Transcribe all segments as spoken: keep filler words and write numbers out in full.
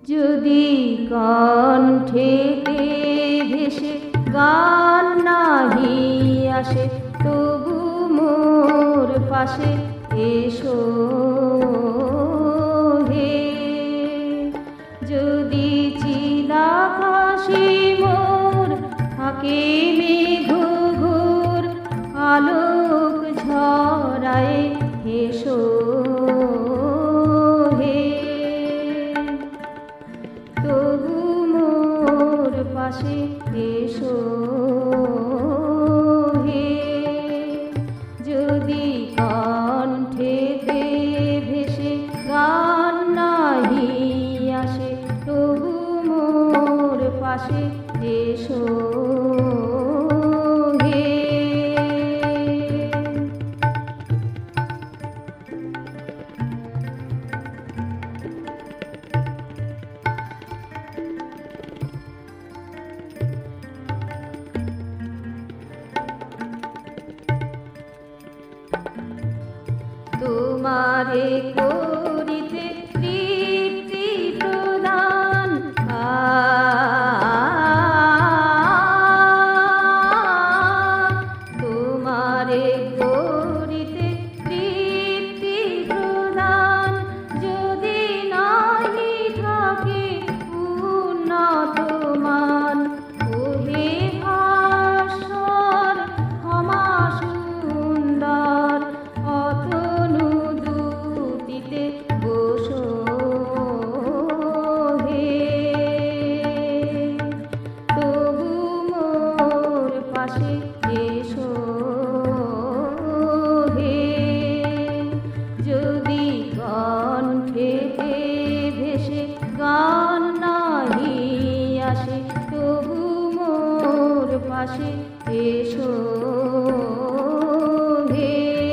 যদি কণ্ঠেতে ভেসে গান নাহি আসে, তবু মোর পাশে এসো হে। যদি চিদাকাশে মোর থাকে মেঘ ঘোর, আলোক ঝরায় হেসো হে। তবু মোর পাশে এসো হে। যদি কণ্ঠেতে ভেসে গান নাহি আসে, তবু মোর পাশে এসো হে। তোমারে করিতে তৃপ্তি প্রদান, তোমারে করিতে তৃপ্তি প্রদান। যদি নাহি থাকে উন্নত মান, ওহে ভাস্বর ক্ষমা সুন্দর, অতনু দুটিতে বসো হে। তবু মোর পাশে এসো হে। যদি কণ্ঠেতে ভেসে গান নাহি আসে, তবু মোর পাশে এসো হে।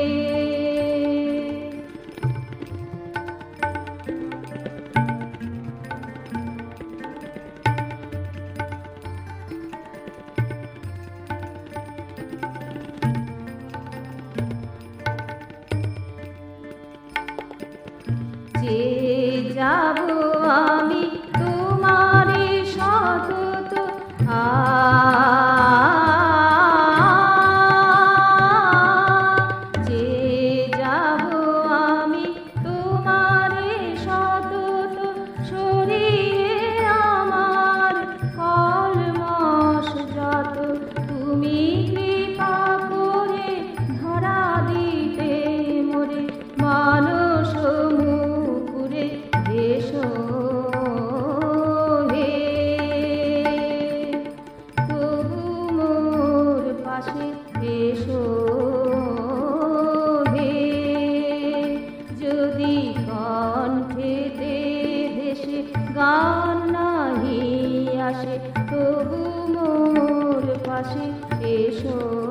যে যাব আমি তোমারে সতত, আ যে যাব আমি তোমারে সতত, শরীরে আমার কলমশ যত, তুমি কৃপা করে ধরা দিতে মোরে মানস মুকুরে এসো হে। তবু মোর পাশে এসো হে। যদি কণ্ঠেতে ভেসে গান নাহি আসে, তবু মোর পাশে এসো।